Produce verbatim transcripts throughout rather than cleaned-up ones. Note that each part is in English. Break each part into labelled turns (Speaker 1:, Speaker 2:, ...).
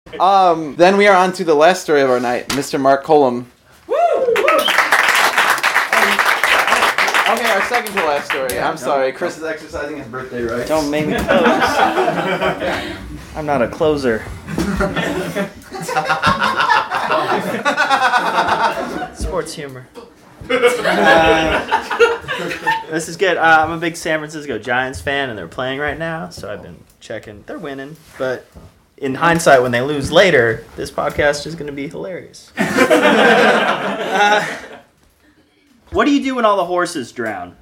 Speaker 1: Um, then we are on to the last story of our night, Mister Mark Colum. Woo! Okay, our second to last story. I'm sorry, Chris is exercising his birthday rights.
Speaker 2: Don't make me close. I'm not a closer. Sports humor. Uh, this is good. Uh, I'm a big San Francisco Giants fan, and they're playing right now, so I've been checking. They're winning, but in hindsight, when they lose later, this podcast is going to be hilarious. uh, what do you do when all the horses drown?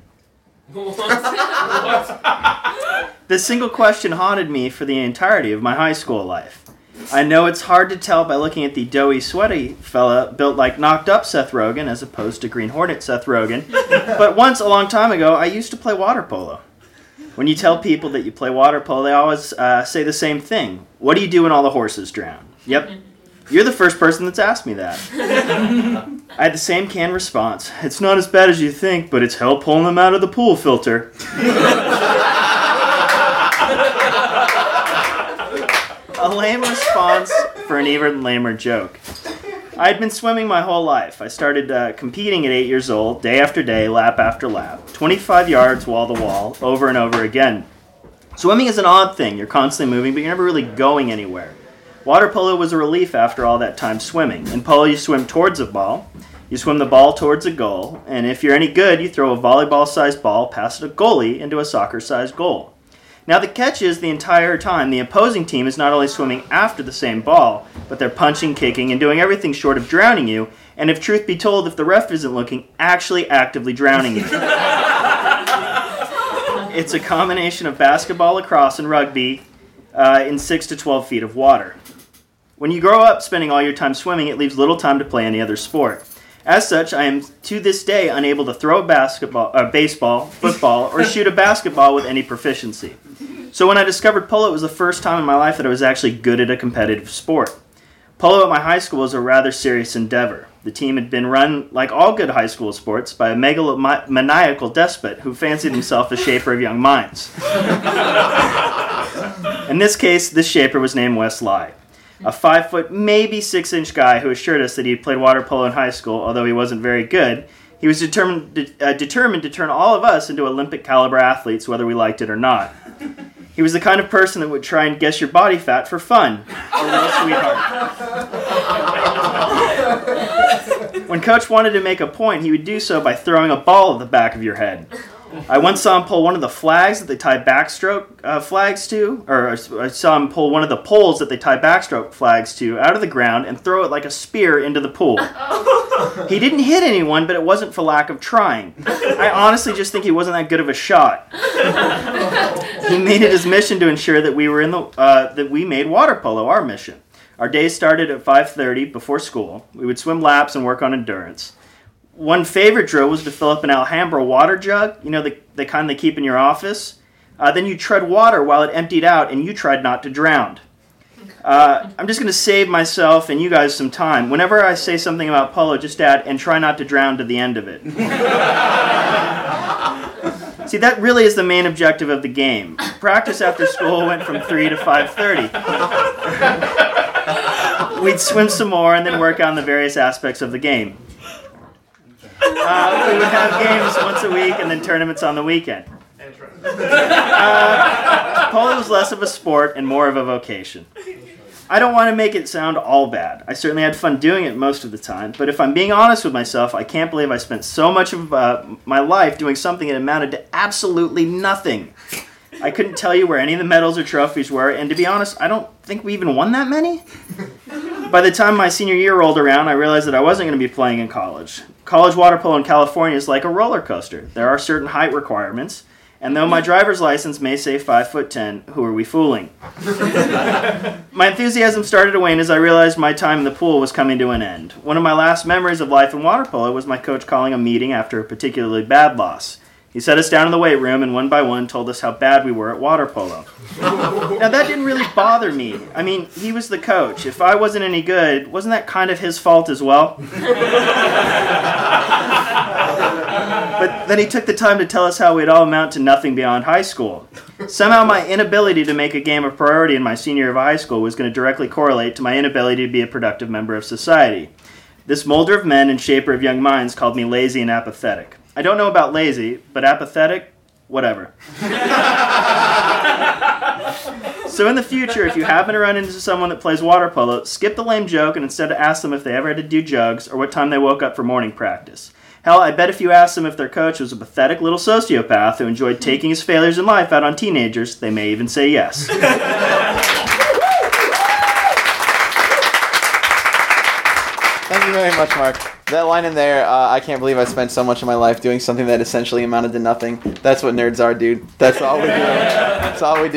Speaker 3: What?
Speaker 2: This single question haunted me for the entirety of my high school life. I know it's hard to tell by looking at the doughy, sweaty fella built like knocked up Seth Rogen as opposed to Green Hornet Seth Rogen, but once, a long time ago, I used to play water polo. When you tell people that you play water polo, they always uh, say the same thing. What do you do when all the horses drown? Yep. You're the first person that's asked me that. I had the same canned response. It's not as bad as you think, but it's hell pulling them out of the pool filter. A lame response for an even lamer joke. I had been swimming my whole life. I started uh, competing at eight years old, day after day, lap after lap. twenty-five yards, wall to wall, over and over again. Swimming is an odd thing. You're constantly moving, but you're never really going anywhere. Water polo was a relief after all that time swimming. In polo, you swim towards a ball. You swim the ball towards a goal. And if you're any good, you throw a volleyball-sized ball past a goalie into a soccer-sized goal. Now the catch is the entire time the opposing team is not only swimming after the same ball, but they're punching, kicking, and doing everything short of drowning you, and if truth be told, if the ref isn't looking, actually actively drowning you. It's a combination of basketball, lacrosse, and rugby uh, in six to twelve feet of water. When you grow up spending all your time swimming, it leaves little time to play any other sport. As such, I am to this day unable to throw a basketball, uh, baseball, football, or shoot a basketball with any proficiency. So when I discovered polo, it was the first time in my life that I was actually good at a competitive sport. Polo at my high school was a rather serious endeavor. The team had been run, like all good high school sports, by a megalomaniacal despot who fancied himself a shaper of young minds. In this case, this shaper was named Wes Lai, a five-foot, maybe six-inch guy who assured us that he had played water polo in high school, although he wasn't very good. He was determined to, uh, determined to turn all of us into Olympic-caliber athletes, whether we liked it or not. He was the kind of person that would try and guess your body fat for fun. A real sweetheart. When Coach wanted to make a point, he would do so by throwing a ball at the back of your head. I once saw him pull one of the flags that they tie backstroke uh, flags to, or I saw him pull one of the poles that they tie backstroke flags to out of the ground and throw it like a spear into the pool. He didn't hit anyone, but it wasn't for lack of trying. I honestly just think he wasn't that good of a shot. He made it his mission to ensure that we were in the uh, that we made water polo our mission. Our days started at five thirty before school. We would swim laps and work on endurance. One favorite drill was to fill up an Alhambra water jug, you know, the, the kind they keep in your office. Uh, then you tread water while it emptied out, and you tried not to drown. Uh, I'm just going to save myself and you guys some time. Whenever I say something about polo, just add, and try not to drown to the end of it. See, that really is the main objective of the game. Practice after school went from three to five thirty. We'd swim some more and then work on the various aspects of the game. Uh, we would have games once a week and then tournaments on the weekend. Uh, polo was less of a sport and more of a vocation. I don't want to make it sound all bad. I certainly had fun doing it most of the time, but if I'm being honest with myself, I can't believe I spent so much of uh, my life doing something that amounted to absolutely nothing. I couldn't tell you where any of the medals or trophies were, and to be honest, I don't think we even won that many. By the time my senior year rolled around, I realized that I wasn't going to be playing in college. College water polo in California is like a roller coaster. There are certain height requirements, and though my driver's license may say five foot ten, who are we fooling? My enthusiasm started to wane as I realized my time in the pool was coming to an end. One of my last memories of life in water polo was my coach calling a meeting after a particularly bad loss. He set us down in the weight room and one by one told us how bad we were at water polo. Now that didn't really bother me. I mean, he was the coach. If I wasn't any good, wasn't that kind of his fault as well? But then he took the time to tell us how we'd all amount to nothing beyond high school. Somehow my inability to make a game a priority in my senior year of high school was going to directly correlate to my inability to be a productive member of society. This molder of men and shaper of young minds called me lazy and apathetic. I don't know about lazy, but apathetic? Whatever. So in the future, if you happen to run into someone that plays water polo, skip the lame joke and instead ask them if they ever had to do jugs or what time they woke up for morning practice. Hell, I bet if you asked them if their coach was a pathetic little sociopath who enjoyed taking his failures in life out on teenagers, they may even say yes.
Speaker 1: Thank you very much, Mark. That line in there, uh, I can't believe I spent so much of my life doing something that essentially amounted to nothing. That's what nerds are, dude. That's all we do. That's all we do.